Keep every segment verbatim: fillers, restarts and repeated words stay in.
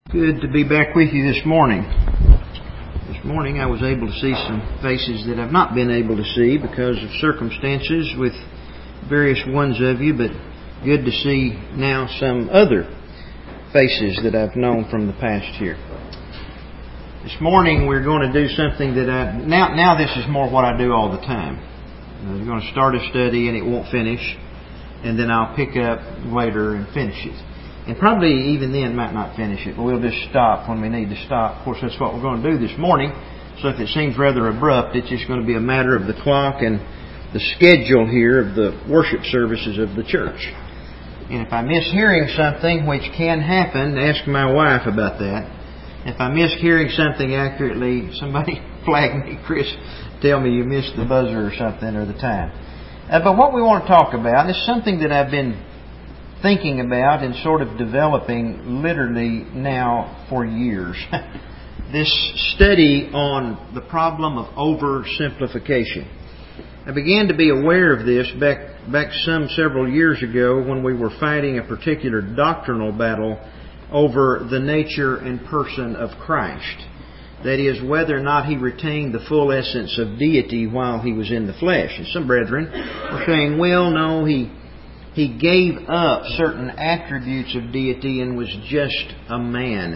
Good to be back with you this morning. This morning I was able to see some faces that I've not been able to see because of circumstances with various ones of you, but good to see now some other faces that I've known from the past here. This morning we're going to do something that I... Now, now this is more what I do all the time. We're going to start a study and it won't finish, and then I'll pick up later and finish it. And probably even then might not finish it, but we'll just stop when we need to stop. Of course, that's what we're going to do this morning. So if it seems rather abrupt, it's just going to be a matter of the clock and the schedule here of the worship services of the church. And if I miss hearing something, which can happen, ask my wife about that. If I miss hearing something accurately, somebody flag me, Chris, tell me you missed the buzzer or something or the time. Uh, but what we want to talk about is something that I've been thinking about and sort of developing literally now for years. This study on the problem of oversimplification. I began to be aware of this back back some several years ago when we were fighting a particular doctrinal battle over the nature and person of Christ. That is, whether or not He retained the full essence of deity while He was in the flesh. And some brethren were saying, well, no, He He gave up certain attributes of deity and was just a man.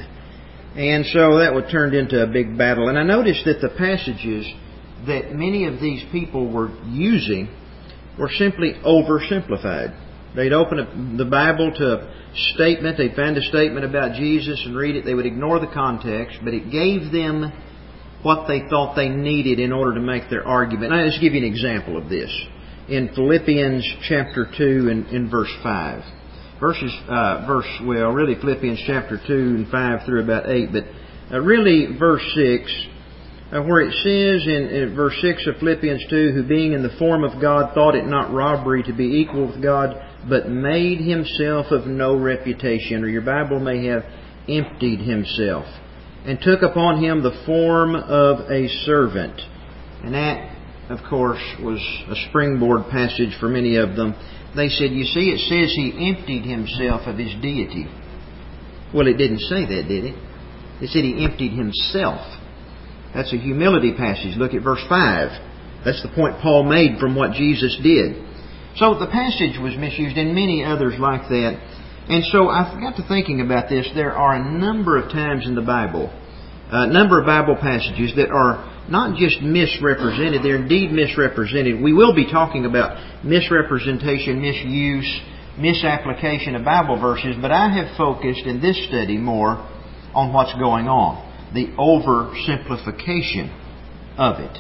And so that would turned into a big battle. And I noticed that the passages that many of these people were using were simply oversimplified. They'd open up the Bible to a statement, they'd find a statement about Jesus and read it, they would ignore the context, but it gave them what they thought they needed in order to make their argument. Now, let's give you an example of this. In Philippians chapter two and in verse five. Verses, uh, verse, well, really Philippians chapter two and five through about eight, but uh, really verse six, uh, where it says in, in verse six of Philippians two, who being in the form of God thought it not robbery to be equal with God, but made Himself of no reputation, or your Bible may have emptied Himself, and took upon Him the form of a servant. And that, of course, was a springboard passage for many of them. They said, you see, it says He emptied Himself of His deity. Well, it didn't say that, did it? It said He emptied Himself. That's a humility passage. Look at verse five. That's the point Paul made from what Jesus did. So the passage was misused and many others like that. And so I got to thinking about this. There are a number of times in the Bible, a number of Bible passages that are not just misrepresented, they're indeed misrepresented. We will be talking about misrepresentation, misuse, misapplication of Bible verses, but I have focused in this study more on what's going on, the oversimplification of it.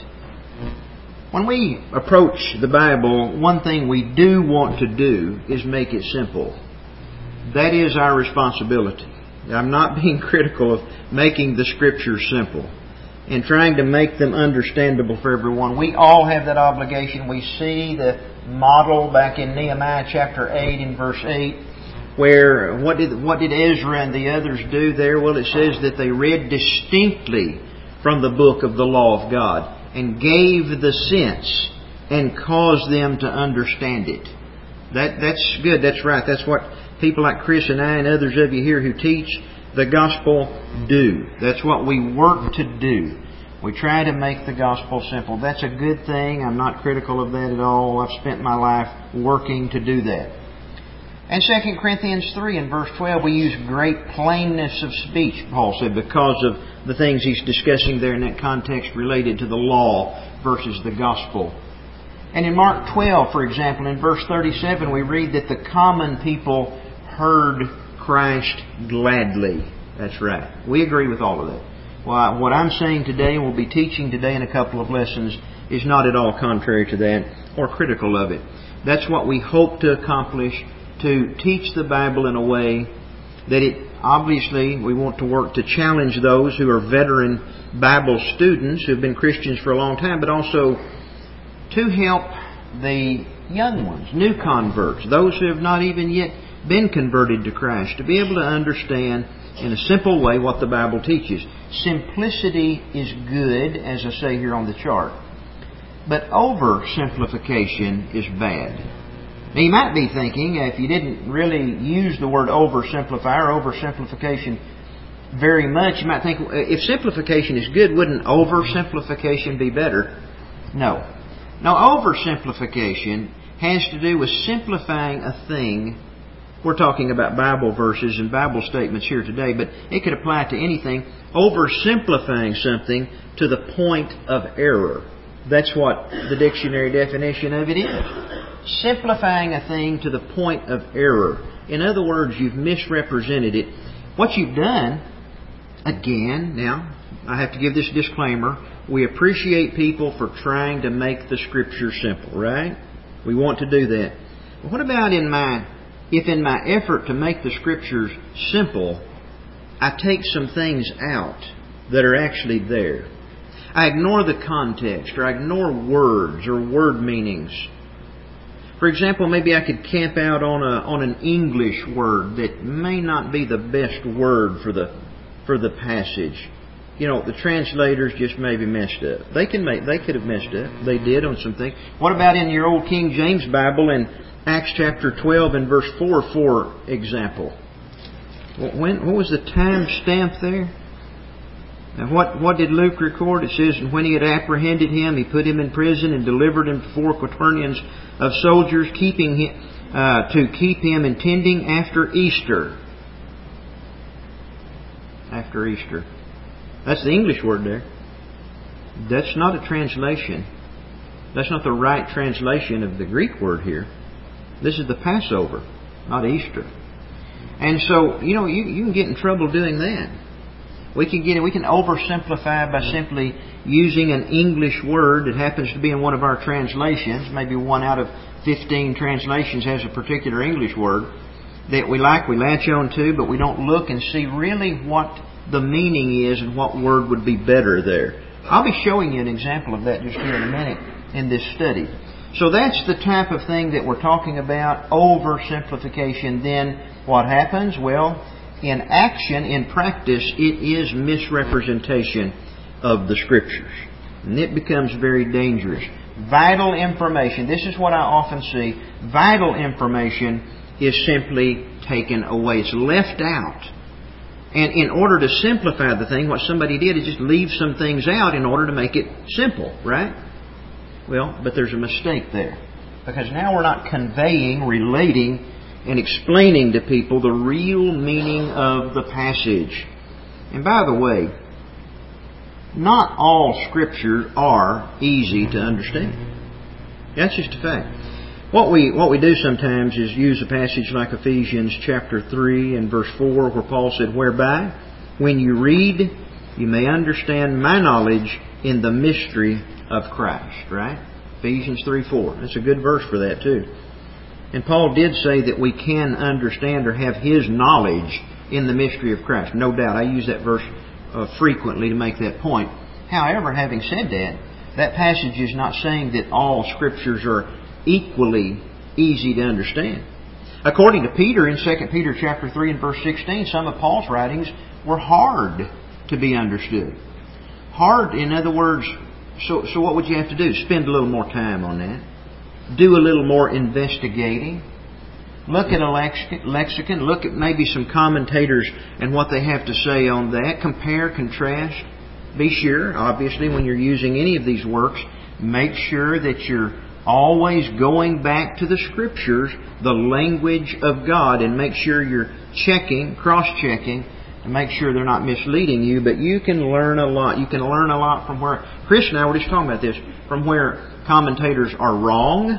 When we approach the Bible, one thing we do want to do is make it simple. That is our responsibility. I'm not being critical of making the Scriptures simple and trying to make them understandable for everyone. We all have that obligation. We see the model back in Nehemiah chapter eight in verse eight, where what did what did Ezra and the others do there? Well, it says that they read distinctly from the book of the law of God and gave the sense and caused them to understand it. That that's good. That's right. That's what people like Chris and I and others of you here who teach the gospel do. That's what we work to do. We try to make the gospel simple. That's a good thing. I'm not critical of that at all. I've spent my life working to do that. And Second Corinthians three and verse twelve, we use great plainness of speech, Paul said, because of the things he's discussing there in that context related to the law versus the gospel. And in Mark twelve, for example, in verse thirty-seven, we read that the common people heard Christ gladly. That's right. We agree with all of that. Well, what I'm saying today, and we'll be teaching today in a couple of lessons, is not at all contrary to that or critical of it. That's what we hope to accomplish, to teach the Bible in a way that it, obviously, we want to work to challenge those who are veteran Bible students who have been Christians for a long time, but also to help the young ones, new converts, those who have not even yet been converted to Christ, to be able to understand in a simple way what the Bible teaches. Simplicity is good, as I say here on the chart, but oversimplification is bad. Now you might be thinking, if you didn't really use the word oversimplify or oversimplification, very much. You might think, if simplification is good, wouldn't oversimplification be better? No. Now, oversimplification has to do with simplifying a thing. We're talking about Bible verses and Bible statements here today, but it could apply to anything. Oversimplifying something to the point of error. That's what the dictionary definition of it is. Simplifying a thing to the point of error. In other words, you've misrepresented it. What you've done, again, now, I have to give this disclaimer. We appreciate people for trying to make the Scripture simple, right? We want to do that. But what about in my, if in my effort to make the Scriptures simple, I take some things out that are actually there? I ignore the context, or I ignore words or word meanings. For example, maybe I could camp out on a on an English word that may not be the best word for the for the passage. You know, the translators just maybe messed up. They can make they could have messed up. They did on some things. What about in your old King James Bible in Acts chapter twelve and verse four, for example? When what was the time stamp there? Now, what, what did Luke record? It says, and when he had apprehended him, he put him in prison and delivered him before quaternions of soldiers, keeping him, uh, to keep him intending after Easter. After Easter. That's the English word there. That's not a translation. That's not the right translation of the Greek word here. This is the Passover, not Easter. And so, you know, you, you can get in trouble doing that. We can get it. We can oversimplify by simply using an English word that happens to be in one of our translations. Maybe one out of fifteen translations has a particular English word that we like, we latch on to, but we don't look and see really what the meaning is and what word would be better there. I'll be showing you an example of that just here in a minute in this study. So that's the type of thing that we're talking about, oversimplification. Then what happens? Well, in action, in practice, it is misrepresentation of the Scriptures. And it becomes very dangerous. Vital information, this is what I often see, vital information is simply taken away. It's left out. And in order to simplify the thing, what somebody did is just leave some things out in order to make it simple, right? Well, but there's a mistake there. Because now we're not conveying, relating, and explaining to people the real meaning of the passage. And by the way, not all Scriptures are easy to understand. That's just a fact. What we what we do sometimes is use a passage like Ephesians chapter three and verse four, where Paul said, whereby, when you read, you may understand my knowledge in the mystery of Christ. Right? Ephesians three four. That's a good verse for that too. And Paul did say that we can understand or have his knowledge in the mystery of Christ. No doubt. I use that verse uh, frequently to make that point. However, having said that, that passage is not saying that all Scriptures are equally easy to understand. According to Peter in Second Peter chapter three and verse sixteen, some of Paul's writings were hard to be understood. Hard, in other words, so, so what would you have to do? Spend a little more time on that. Do a little more investigating. Look at a lexicon. Look at maybe some commentators and what they have to say on that. Compare, contrast. Be sure, obviously, when you're using any of these works, make sure that you're always going back to the Scriptures, the language of God, and make sure you're checking, cross-checking, and make sure they're not misleading you. But you can learn a lot. You can learn a lot from where... Chris and I were just talking about this. From where commentators are wrong,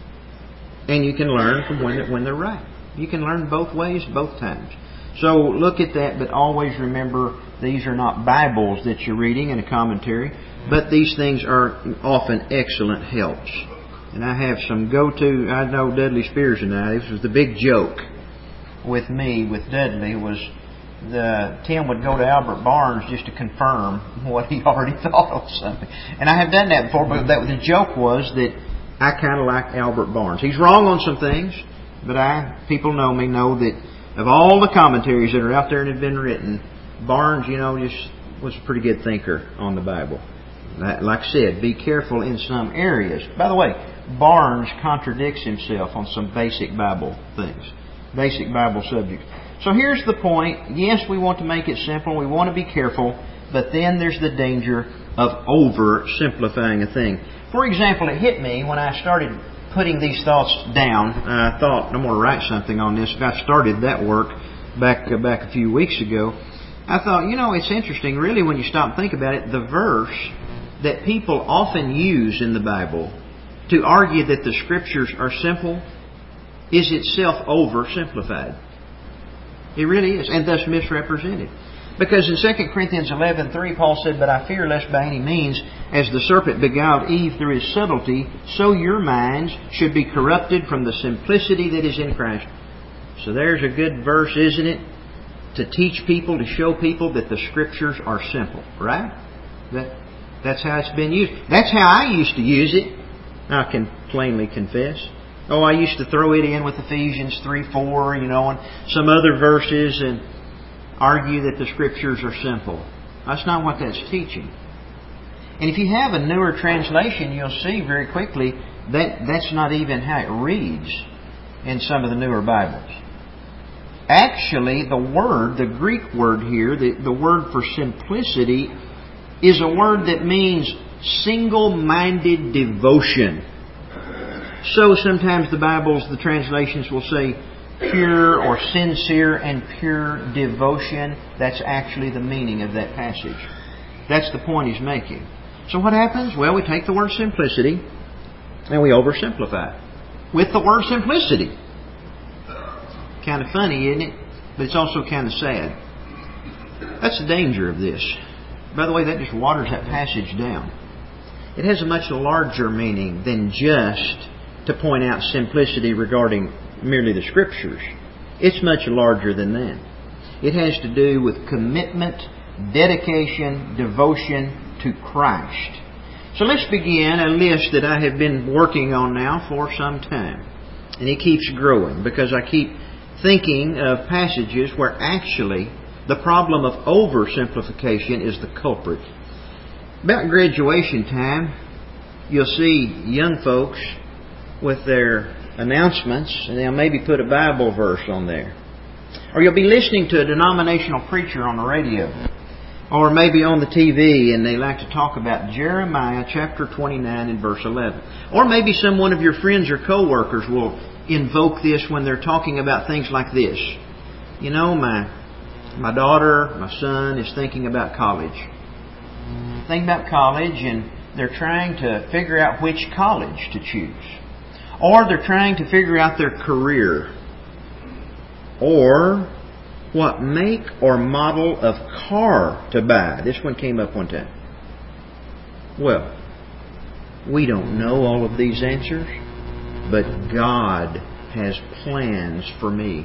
and you can learn from when when they're right. You can learn both ways, both times. So look at that, but always remember these are not Bibles that you're reading in a commentary, but these things are often excellent helps. And I have some go-to, I know Dudley Spears and I, this was the big joke with me, with Dudley, was the Tim would go to Albert Barnes just to confirm what he already thought of something. And I have done that before, but that, the joke was that I kind of like Albert Barnes. He's wrong on some things, but I, people know me, know that of all the commentaries that are out there and have been written, Barnes, you know, just was a pretty good thinker on the Bible. Like I said, be careful in some areas. By the way, Barnes contradicts himself on some basic Bible things, basic Bible subjects. So here's the point. Yes, we want to make it simple. We want to be careful. But then there's the danger of oversimplifying a thing. For example, it hit me when I started putting these thoughts down. I thought, I'm going to write something on this. I started that work back uh, back a few weeks ago. I thought, you know, it's interesting, really, when you stop and think about it, the verse that people often use in the Bible to argue that the Scriptures are simple is itself oversimplified. It really is, and thus misrepresented. Because in Second Corinthians eleven three, Paul said, "But I fear lest by any means, as the serpent beguiled Eve through his subtlety, so your minds should be corrupted from the simplicity that is in Christ." So there's a good verse, isn't it? To teach people, to show people that the Scriptures are simple. Right? That, that's how it's been used. That's how I used to use it. I can plainly confess. Oh, I used to throw it in with Ephesians three four, you know, and some other verses and argue that the Scriptures are simple. That's not what that's teaching. And if you have a newer translation, you'll see very quickly that that's not even how it reads in some of the newer Bibles. Actually, the word, the Greek word here, the, the word for simplicity, is a word that means single-minded devotion. So sometimes the Bibles, the translations will say pure or sincere and pure devotion. That's actually the meaning of that passage. That's the point he's making. So what happens? Well, we take the word simplicity and we oversimplify it with the word simplicity. Kind of funny, isn't it? But it's also kind of sad. That's the danger of this. By the way, that just waters that passage down. It has a much larger meaning than just to point out simplicity regarding merely the Scriptures. It's much larger than that. It has to do with commitment, dedication, devotion to Christ. So let's begin a list that I have been working on now for some time. And it keeps growing because I keep thinking of passages where actually the problem of oversimplification is the culprit. About graduation time, you'll see young folks with their announcements, and they'll maybe put a Bible verse on there. Or you'll be listening to a denominational preacher on the radio, or maybe on the T V, and they like to talk about Jeremiah chapter twenty-nine and verse eleven. Or maybe some one of your friends or co-workers will invoke this when they're talking about things like this. You know, my my daughter, my son is thinking about college. Thinking about college, and they're trying to figure out which college to choose. Or they're trying to figure out their career. Or what make or model of car to buy. This one came up one time. Well, we don't know all of these answers, but God has plans for me.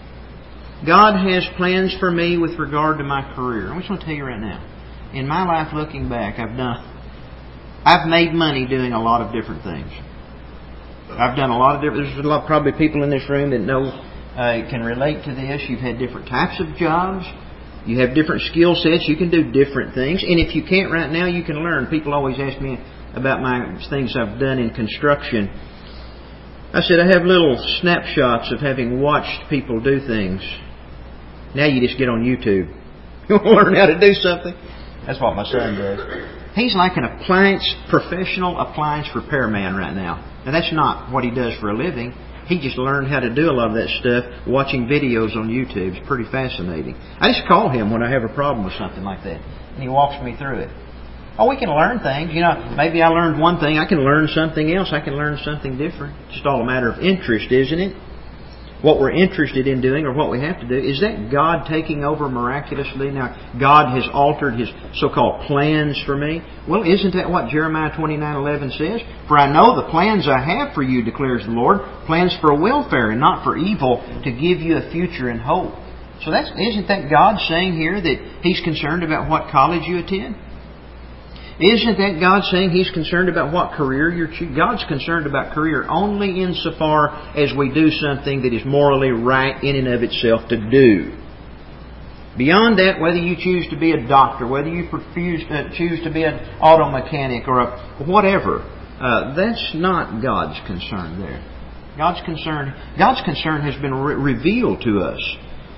God has plans for me with regard to my career. I'm just going to tell you right now. In my life, looking back, I've done, I've made money doing a lot of different things. I've done a lot of different. There's a lot, probably people in this room that know, uh, can relate to this. You've had different types of jobs. You have different skill sets. You can do different things. And if you can't right now, you can learn. People always ask me about my things I've done in construction. I said I have little snapshots of having watched people do things. Now you just get on YouTube. You want to learn how to do something? That's what my son does. He's like an appliance, professional appliance repairman right now. Now that's not what he does for a living. He just learned how to do a lot of that stuff watching videos on YouTube. It's pretty fascinating. I just call him when I have a problem with something like that. And he walks me through it. Oh, we can learn things. You know, maybe I learned one thing. I can learn something else. I can learn something different. It's just all a matter of interest, isn't it? What we're interested in doing or what we have to do. Is that God taking over miraculously? Now, God has altered His so-called plans for me. Well, isn't that what Jeremiah twenty-nine eleven says? For I know the plans I have for you, declares the Lord. Plans for welfare and not for evil, to give you a future and hope. So that's, isn't that God saying here that He's concerned about what college you attend? Isn't that God saying He's concerned about what career you're choosing? God's concerned about career only insofar as we do something that is morally right in and of itself to do. Beyond that, whether you choose to be a doctor, whether you choose to be an auto mechanic or a whatever, uh, that's not God's concern there. God's concern, God's concern has been re- revealed to us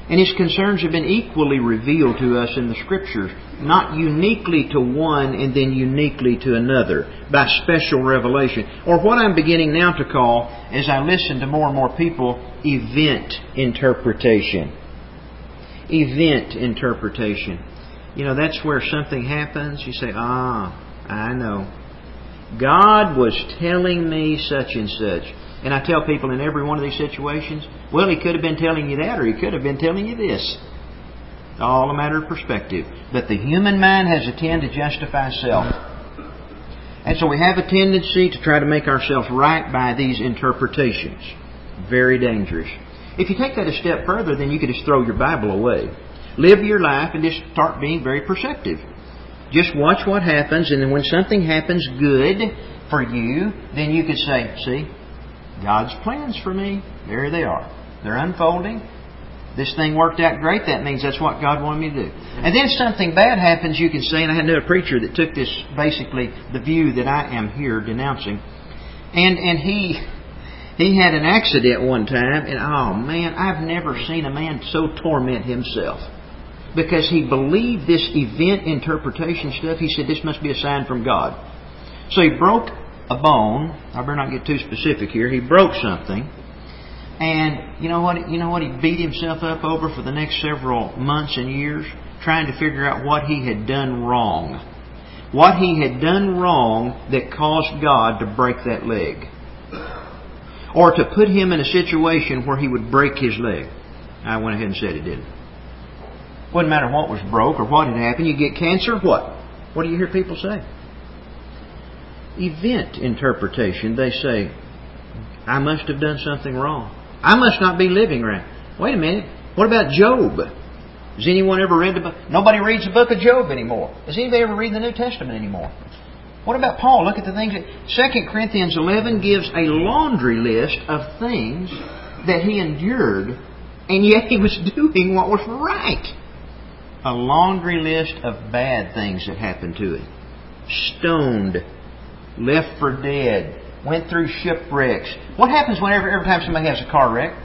And His concerns have been equally revealed to us in the Scriptures, not uniquely to one and then uniquely to another, by special revelation. Or what I'm beginning now to call, as I listen to more and more people, event interpretation. Event interpretation. You know, that's where something happens. You say, ah, I know. God was telling me such and such. And I tell people in every one of these situations, well, He could have been telling you that, or He could have been telling you this. It's all a matter of perspective. But the human mind has a tendency to justify self. And so we have a tendency to try to make ourselves right by these interpretations. Very dangerous. If you take that a step further, then you could just throw your Bible away. Live your life and just start being very perceptive. Just watch what happens, and then when something happens good for you, then you could say, see, God's plans for me, there they are. They're unfolding. This thing worked out great. That means that's what God wanted me to do. And then if something bad happens, you can say, and I had a preacher that took this, basically, the view that I am here denouncing. And and he he had an accident one time, and oh man, I've never seen a man so torment himself. Because he believed this event interpretation stuff. He said, this must be a sign from God. So he broke a bone. I better not get too specific here. He broke something. And you know what? You know what he beat himself up over for the next several months and years? Trying to figure out what he had done wrong. What he had done wrong that caused God to break that leg. Or to put him in a situation where he would break his leg. I went ahead and said it, didn't I? Wouldn't matter what was broke or what had happened. You get cancer, what? What do you hear people say? Event interpretation. They say, I must have done something wrong. I must not be living right. Wait a minute. What about Job? Has anyone ever read the book? Nobody reads the book of Job anymore. Does anybody ever read the New Testament anymore? What about Paul? Look at the things that Second Corinthians eleven gives a laundry list of things that he endured, and yet he was doing what was right. A laundry list of bad things that happened to him. Stoned. Left for dead. Went through shipwrecks. What happens whenever every time somebody has a car wreck?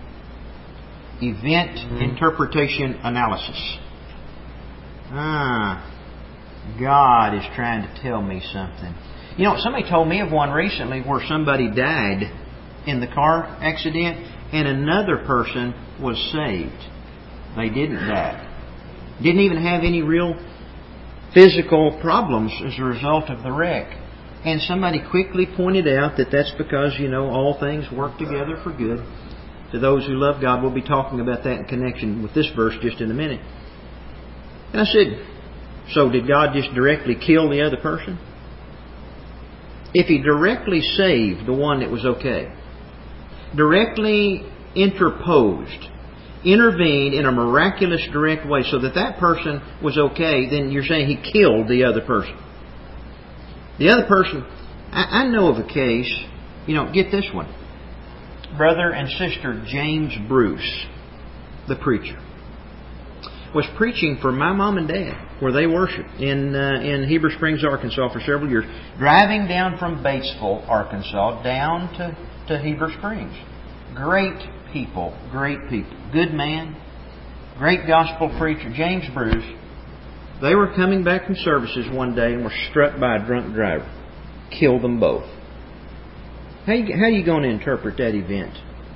Event mm-hmm. interpretation analysis. Ah, God is trying to tell me something. You know, somebody told me of one recently where somebody died in the car accident and another person was saved. They didn't die. Didn't even have any real physical problems as a result of the wreck. And somebody quickly pointed out that that's because, you know, all things work together for good. To those who love God, we'll be talking about that in connection with this verse just in a minute. And I said, so did God just directly kill the other person? If He directly saved the one that was okay, directly interposed, intervened in a miraculous direct way so that that person was okay, then you're saying He killed the other person. The other person, I, I know of a case, you know, get this one. Brother and sister James Bruce, the preacher, was preaching for my mom and dad where they worshiped in uh, in Heber Springs, Arkansas for several years. Driving down from Batesville, Arkansas, down to, to Heber Springs. Great people, great people. Good man, great gospel preacher, James Bruce. They were coming back from services one day and were struck by a drunk driver. Killed them both. How you, how are you going to interpret that event?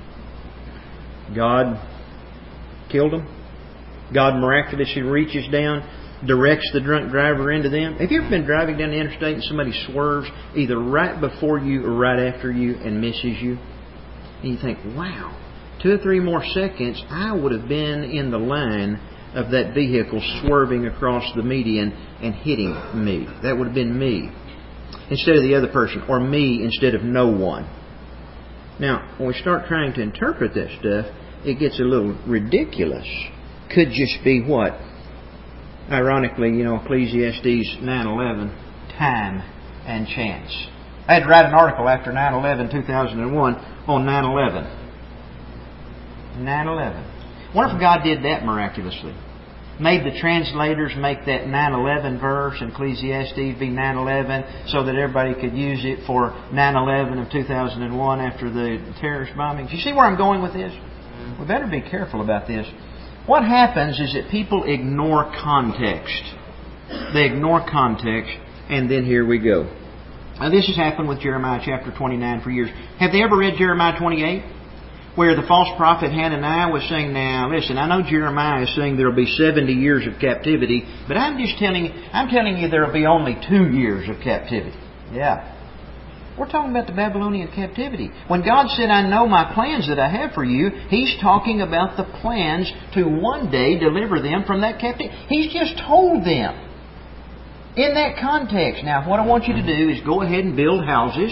God killed them? God miraculously reaches down, directs the drunk driver into them? Have you ever been driving down the interstate and somebody swerves either right before you or right after you and misses you? And you think, wow, two or three more seconds, I would have been in the line of that vehicle swerving across the median and hitting me. That would have been me instead of the other person, or me instead of no one. Now, when we start trying to interpret that stuff, it gets a little ridiculous. Could just be what? Ironically, you know, Ecclesiastes nine eleven, time and chance. I had to write an article after nine eleven, two thousand one on nine eleven. nine eleven. What if God did that miraculously? Made the translators make that nine eleven verse in Ecclesiastes be nine eleven so that everybody could use it for nine eleven of two thousand one after the terrorist bombings. You see where I'm going with this? We better be careful about this. What happens is that people ignore context. They ignore context, and then here we go. Now, this has happened with Jeremiah chapter twenty-nine for years. Have they ever read Jeremiah twenty-eight? Where the false prophet Hananiah was saying, now listen, I know Jeremiah is saying there will be seventy years of captivity, but I'm just telling you, I'm telling you there will be only two years of captivity. Yeah. We're talking about the Babylonian captivity. When God said, I know my plans that I have for you, He's talking about the plans to one day deliver them from that captivity. He's just told them in that context. Now, what I want you to do is go ahead and build houses,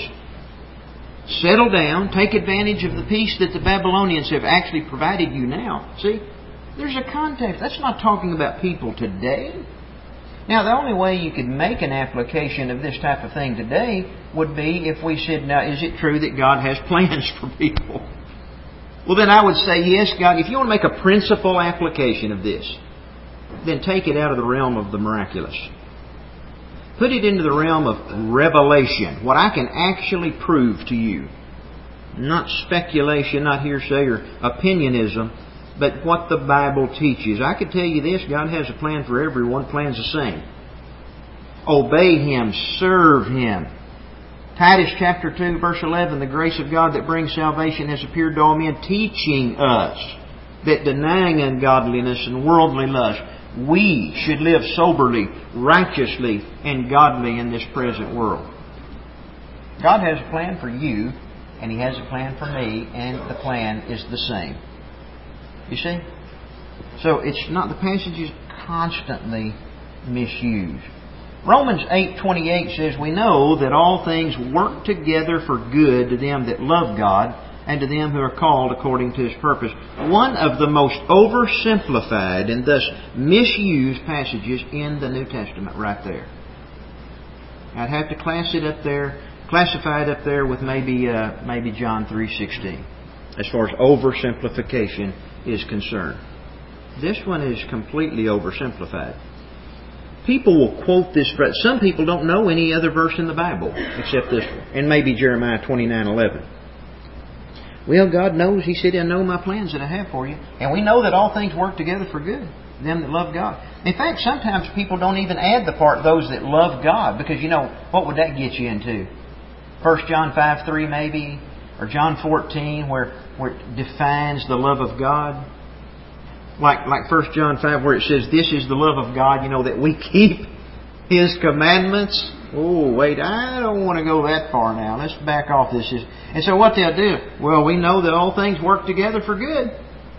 settle down, take advantage of the peace that the Babylonians have actually provided you now. See, there's a context. That's not talking about people today. Now, the only way you could make an application of this type of thing today would be if we said, now, is it true that God has plans for people? Well, then I would say, yes, God, if you want to make a principal application of this, then take it out of the realm of the miraculous. Put it into the realm of revelation, what I can actually prove to you. Not speculation, not hearsay or opinionism, but what the Bible teaches. I could tell you this, God has a plan for everyone. The plan's the same. Obey Him, serve Him. Titus chapter two, verse eleven, the grace of God that brings salvation has appeared to all men, teaching us that denying ungodliness and worldly lust, we should live soberly, righteously, and godly in this present world. God has a plan for you, and He has a plan for me, and the plan is the same. You see? So it's not, the passage is constantly misused. Romans eight twenty-eight says, we know that all things work together for good to them that love God and to them who are called according to His purpose. One of the most oversimplified and thus misused passages in the New Testament right there. I'd have to class it up there, classify it up there with maybe uh, maybe John three sixteen as far as oversimplification is concerned. This one is completely oversimplified. People will quote this verse. Some people don't know any other verse in the Bible except this one, and maybe Jeremiah twenty-nine eleven. Well, God knows. He said, I know my plans that I have for you. And we know that all things work together for good, them that love God. In fact, sometimes people don't even add the part, those that love God, because, you know, what would that get you into? First John five three maybe, or John fourteen, where, where it defines the love of God. Like like First John five, where it says, this is the love of God, you know, that we keep His commandments. Oh, wait, I don't want to go that far now. Let's back off this. And so what they'll do, well, we know that all things work together for good.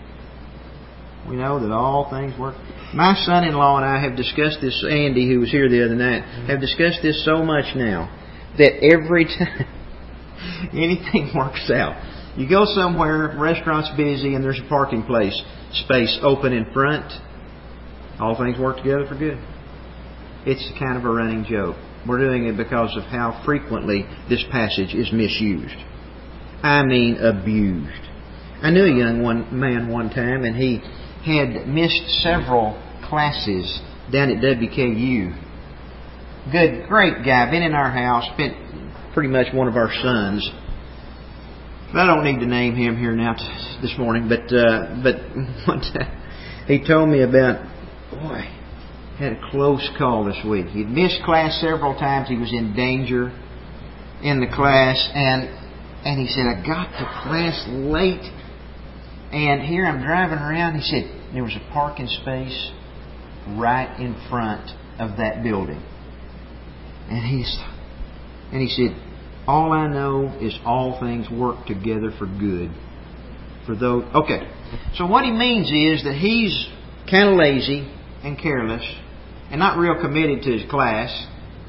We know that all things work. My son-in-law and I have discussed this, Andy, who was here the other night, have discussed this so much now that every time anything works out. You go somewhere, restaurant's busy, and there's a parking place space open in front. All things work together for good. It's kind of a running joke. We're doing it because of how frequently this passage is misused. I mean abused. I knew a young one man one time, and he had missed several classes down at W K U. Good, great guy, been in our house, spent pretty much one of our sons. I don't need to name him here now t- this morning, but uh, but one time he told me about, boy, had a close call this week. He'd missed class several times. He was in danger in the class, and and he said, I got to class late, and here I'm driving around. He said there was a parking space right in front of that building, and he's and he said, all I know is all things work together for good for those. Okay, so what he means is that he's kind of lazy and careless and not real committed to his class,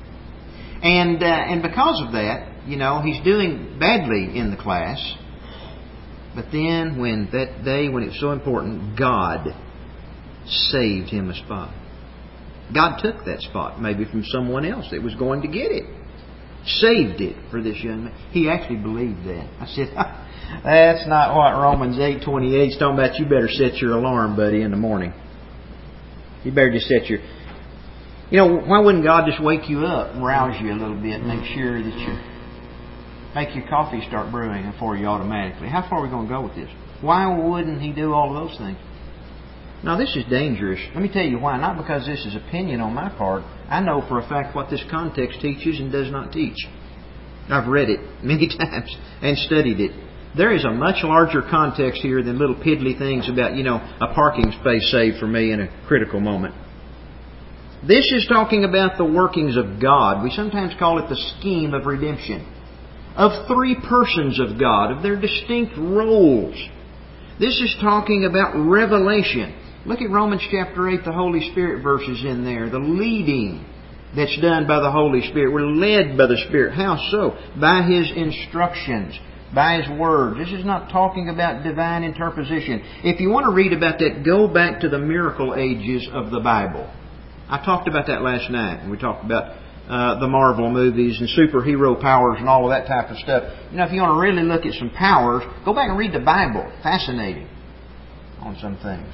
and uh, and because of that, you know, he's doing badly in the class. But then, when that day when it's so important, God saved him a spot. God took that spot, maybe from someone else that was going to get it. Saved it for this young man. He actually believed that. I said, that's not what Romans eight twenty-eight is talking about. You better set your alarm, buddy, in the morning. You better just set your... You know, why wouldn't God just wake you up and rouse you a little bit and make sure that you... make your coffee start brewing for you automatically? How far are we going to go with this? Why wouldn't He do all of those things? Now, this is dangerous. Let me tell you why. Not because this is opinion on my part. I know for a fact what this context teaches and does not teach. I've read it many times and studied it. There is a much larger context here than little piddly things about, you know, a parking space saved for me in a critical moment. This is talking about the workings of God. We sometimes call it the scheme of redemption. Of three persons of God, of their distinct roles. This is talking about revelation. Look at Romans chapter eight, the Holy Spirit verses in there. The leading that's done by the Holy Spirit. We're led by the Spirit. How so? By His instructions. By His Word. This is not talking about divine interposition. If you want to read about that, go back to the miracle ages of the Bible. I talked about that last night. We talked about uh, the Marvel movies and superhero powers and all of that type of stuff. You know, if you want to really look at some powers, go back and read the Bible. Fascinating on some things.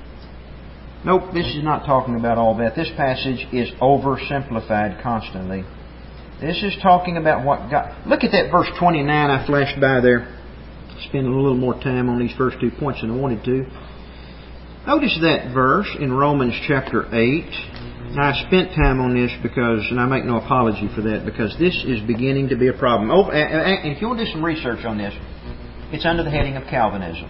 Nope, this is not talking about all that. This passage is oversimplified constantly. This is talking about what God... Look at that verse twenty-nine I flashed by there. Spending a little more time on these first two points than I wanted to. Notice that verse in Romans chapter eight. Now, I spent time on this because, and I make no apology for that, because this is beginning to be a problem. Oh, and if you want to do some research on this, it's under the heading of Calvinism.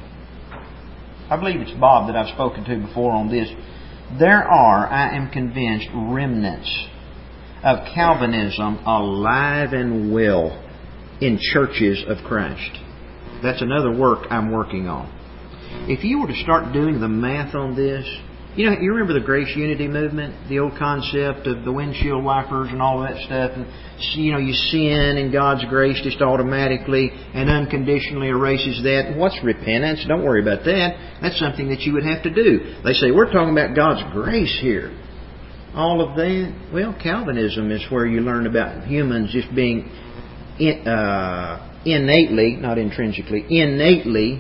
I believe it's Bob that I've spoken to before on this. There are, I am convinced, remnants of Calvinism alive and well in churches of Christ. That's another work I'm working on. If you were to start doing the math on this, you know, you remember the Grace Unity movement, the old concept of the windshield wipers and all of that stuff, and you know, you sin and God's grace just automatically and unconditionally erases that. What's repentance? Don't worry about that. That's something that you would have to do. They say, we're talking about God's grace here. All of that, well, Calvinism is where you learn about humans just being in, uh, innately, not intrinsically, innately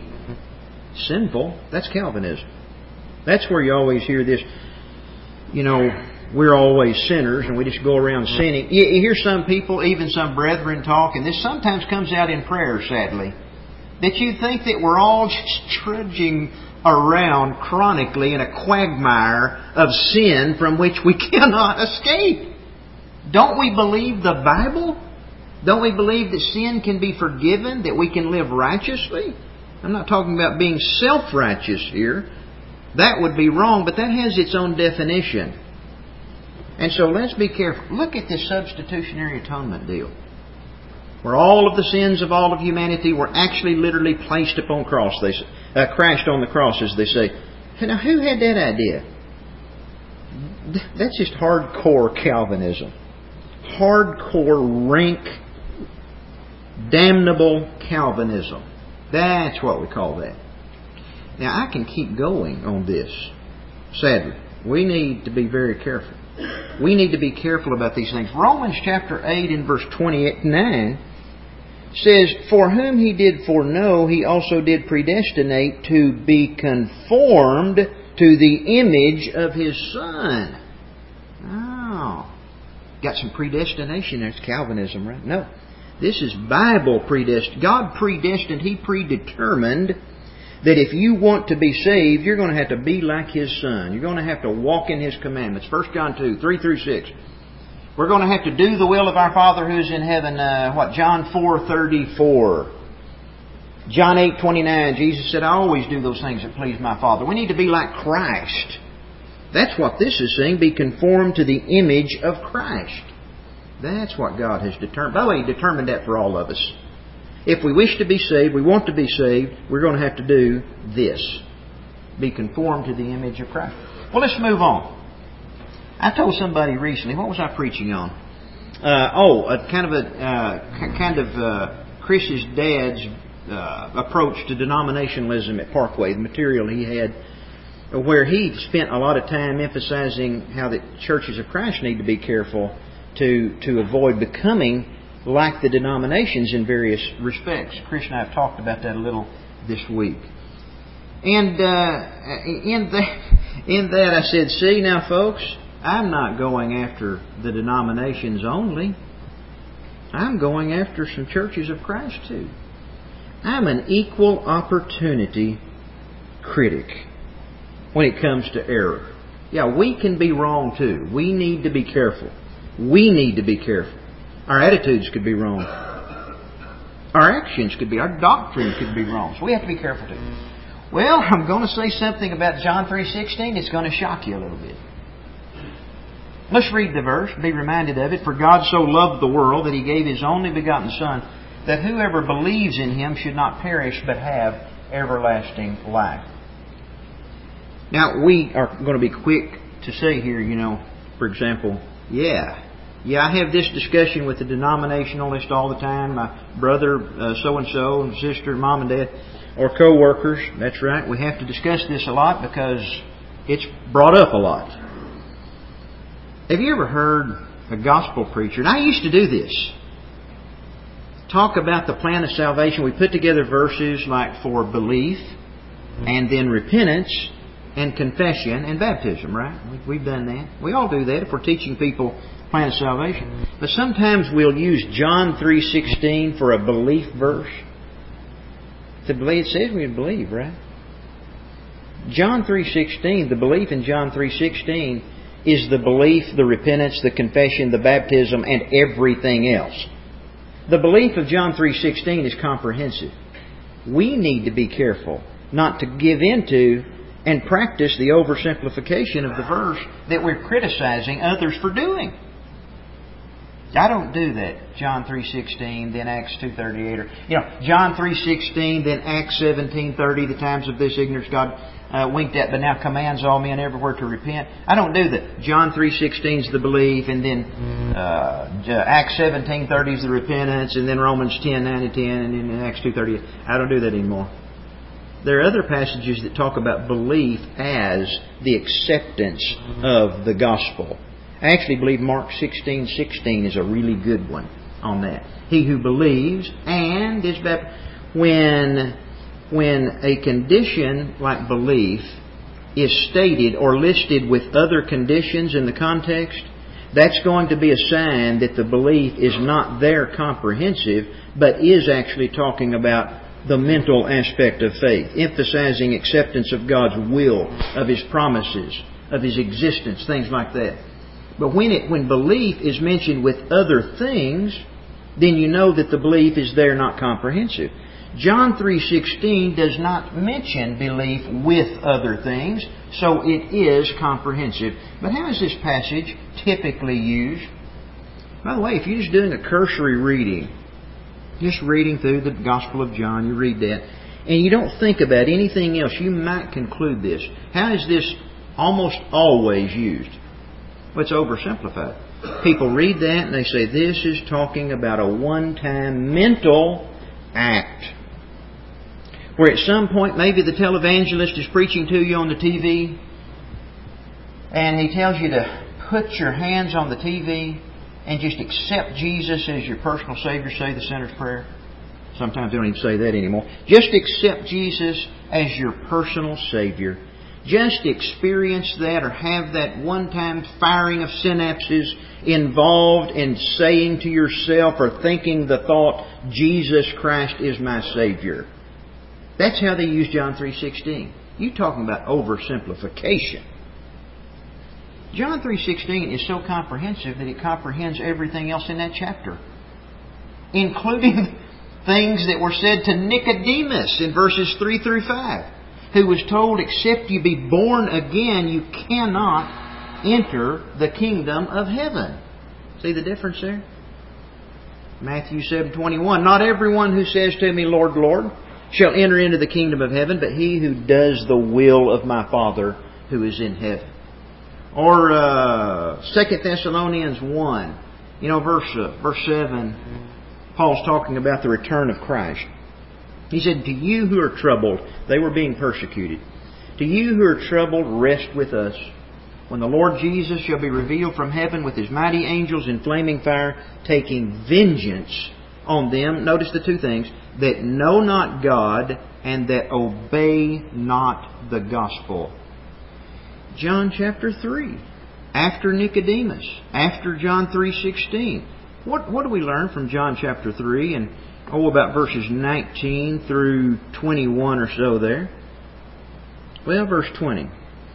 sinful. That's Calvinism. That's where you always hear this, you know, we're always sinners and we just go around sinning. You, you hear some people, even some brethren talk, and this sometimes comes out in prayer, sadly, that you think that we're all just trudging around chronically in a quagmire of sin from which we cannot escape. Don't we believe the Bible? Don't we believe that sin can be forgiven, that we can live righteously? I'm not talking about being self-righteous here. That would be wrong, but that has its own definition. And so let's be careful. Look at this substitutionary atonement deal, where all of the sins of all of humanity were actually literally placed upon cross. They uh, crashed on the cross, as they say. Now, who had that idea? That's just hardcore Calvinism. Hardcore, rank, damnable Calvinism. That's what we call that. Now, I can keep going on this. Sadly, we need to be very careful. We need to be careful about these things. Romans chapter eight and verse twenty-nine says, for whom He did foreknow, He also did predestinate to be conformed to the image of His Son. Oh, got some predestination there. It's Calvinism, right? No. This is Bible predestined. God predestined, He predetermined that if you want to be saved, you're going to have to be like His Son. You're going to have to walk in His commandments. First John two, three through six. We're going to have to do the will of our Father who is in heaven. Uh, what? John four thirty-four. John eight twenty-nine. Jesus said, I always do those things that please my Father. We need to be like Christ. That's what this is saying. Be conformed to the image of Christ. That's what God has determined. By the way, He determined that for all of us. If we wish to be saved, we want to be saved, we're going to have to do this. Be conformed to the image of Christ. Well, let's move on. I told somebody recently, what was I preaching on? Uh, oh, a kind of a uh, kind of uh, Chris's dad's uh, approach to denominationalism at Parkway, the material he had, where he spent a lot of time emphasizing how the churches of Christ need to be careful to to avoid becoming like the denominations in various respects. Chris and I have talked about that a little this week. And uh, in that, in that I said, see now folks, I'm not going after the denominations only. I'm going after some churches of Christ too. I'm an equal opportunity critic. when it comes to error. Yeah, we can be wrong too. We need to be careful. We need to be careful. Our attitudes could be wrong. Our actions could be, our doctrine could be wrong. So we have to be careful too. Well, I'm going to say something about John three sixteen. It's going to shock you a little bit. Let's read the verse, be reminded of it. For God so loved the world that He gave His only begotten Son, that whoever believes in Him should not perish but have everlasting life. Now, we are going to be quick to say here, you know, for example, yeah, yeah, I have this discussion with the denominationalist all the time, my brother uh, so-and-so, and sister, mom and dad, or co-workers. That's right, we have to discuss this a lot because it's brought up a lot. Have you ever heard a gospel preacher, and I used to do this, talk about the plan of salvation? We put together verses like for belief, and then repentance, and confession, and baptism, right? We've done that. We all do that if we're teaching people plan of salvation. But sometimes we'll use John three sixteen for a belief verse. To believe, it says we believe, right? John three sixteen, the belief in John three sixteen is the belief, the repentance, the confession, the baptism, and everything else. The belief of John three sixteen is comprehensive. We need to be careful not to give into and practice the oversimplification of the verse that we're criticizing others for doing. I don't do that. John three sixteen, then Acts two thirty-eight, or you know, John three sixteen, then Acts seventeen thirty. The times of this ignorance God uh, winked at, but now commands all men everywhere to repent. I don't do that. John three sixteen is the belief, and then uh, Acts seventeen thirty is the repentance, and then Romans ten nine and ten, and then Acts two thirty-eight. I don't do that anymore. There are other passages that talk about belief as the acceptance of the gospel. I actually believe Mark sixteen sixteen is a really good one on that. He who believes and is baptized. When, when a condition like belief is stated or listed with other conditions in the context, that's going to be a sign that the belief is not there comprehensive, but is actually talking about the mental aspect of faith, emphasizing acceptance of God's will, of His promises, of His existence, things like that. But when it when belief is mentioned with other things, then you know that the belief is there not comprehensive. John three sixteen does not mention belief with other things, so it is comprehensive. But how is this passage typically used? By the way, if you're just doing a cursory reading, just reading through the Gospel of John, you read that, and you don't think about anything else, you might conclude this. How is this almost always used? Well, it's oversimplified. People read that and they say this is talking about a one-time mental act. Where at some point maybe the televangelist is preaching to you on the T V and he tells you to put your hands on the T V and just accept Jesus as your personal Savior, say the sinner's prayer. Sometimes they don't even say that anymore. Just accept Jesus as your personal Savior. Just experience that or have that one-time firing of synapses involved in saying to yourself or thinking the thought, Jesus Christ is my Savior. That's how they use John three sixteen. You're talking about oversimplification. John three sixteen is so comprehensive that it comprehends everything else in that chapter, including things that were said to Nicodemus in verses three through five, who was told, except you be born again, you cannot enter the kingdom of heaven. See the difference there? Matthew seven twenty-one. Not everyone who says to me, Lord, Lord, shall enter into the kingdom of heaven, but he who does the will of my Father who is in heaven. Or uh, Second Thessalonians one, you know, verse uh, verse seven, Paul's talking about the return of Christ. He said, to you who are troubled, they were being persecuted. To you who are troubled, rest with us. When the Lord Jesus shall be revealed from heaven with His mighty angels in flaming fire, taking vengeance on them, notice the two things, that know not God and that obey not the gospel. John chapter three, after Nicodemus, after John three sixteen. What, what do we learn from John chapter three and oh, about verses nineteen through twenty-one or so there? Well, verse twenty.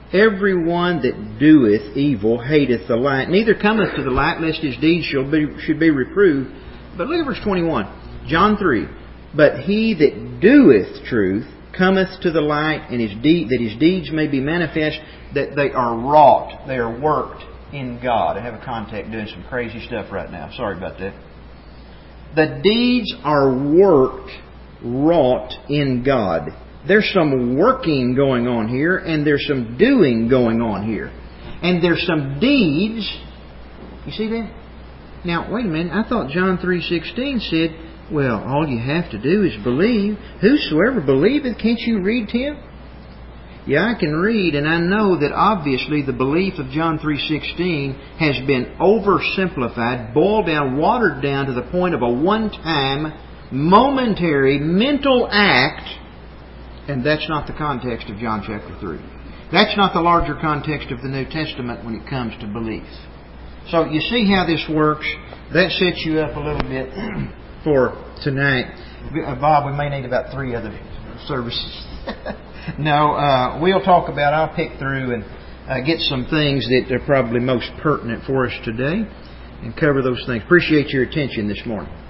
Everyone that doeth evil hateth the light, neither cometh to the light, lest his deeds shall be, should be reproved. But look at verse twenty-one, John three. But he that doeth truth cometh to the light, and his deed, that his deeds may be manifest, that they are wrought, they are worked in God. I have a contact doing some crazy stuff right now. Sorry about that. The deeds are worked, wrought in God. There's some working going on here, and there's some doing going on here. And there's some deeds. You see that? Now, wait a minute. I thought John three sixteen said, well, all you have to do is believe. Whosoever believeth, can't you read, Tim? Yeah, I can read, and I know that obviously the belief of John three sixteen has been oversimplified, boiled down, watered down to the point of a one-time, momentary, mental act, and that's not the context of John chapter three. That's not the larger context of the New Testament when it comes to belief. So you see how this works. That sets you up a little bit for tonight. Bob, we may need about three other services. No, uh, we'll talk about, I'll pick through and uh, get some things that are probably most pertinent for us today and cover those things. Appreciate your attention this morning.